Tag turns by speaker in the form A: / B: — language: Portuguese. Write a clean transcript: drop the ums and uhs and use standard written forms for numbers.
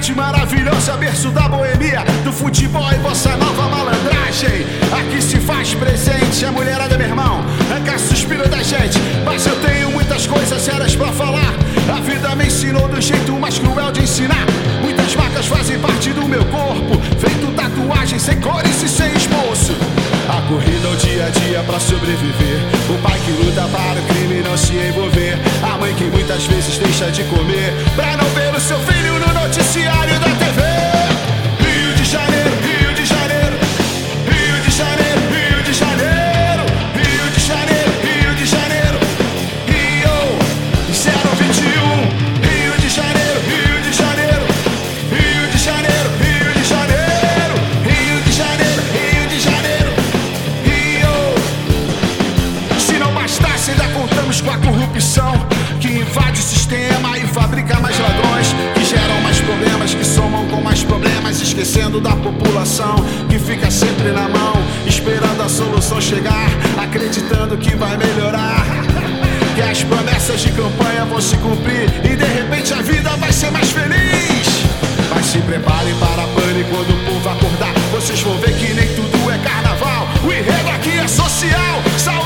A: cidade maravilhosa, berço da boemia, do futebol e bossa nova malandragem. Aqui se faz presente a mulherada, meu irmão, arranca suspiro da gente. Mas eu tenho muitas coisas sérias pra falar. A vida me ensinou do jeito mais cruel de ensinar. Muitas marcas fazem parte do meu corpo, feito tatuagem sem cores e sem esboço. A corrida é o dia a dia pra sobreviver. O pai que luta para o crime não se envolver. A mãe que muitas vezes deixa de comer pra não ver o seu filho no noticiário da TV. Rio de Janeiro, Rio de Janeiro, Rio de Janeiro, Rio de Janeiro, Rio de Janeiro, Rio de Janeiro, Rio 021. Rio de Janeiro, Rio de Janeiro, Rio de Janeiro, Rio de Janeiro, Rio de Janeiro, Rio de Janeiro, Rio. Se não bastasse, ainda contamos com a corrupção que invade o sistema e fabrica mais ladrões, que geram mais problemas, que somam com mais problemas, esquecendo da população que fica sempre na mão, esperando a solução chegar, acreditando que vai melhorar, que as promessas de campanha vão se cumprir e de repente a vida vai ser mais feliz. Mas se preparem para pânico quando o povo acordar. Vocês vão ver que nem tudo é carnaval. O enredo aqui é social.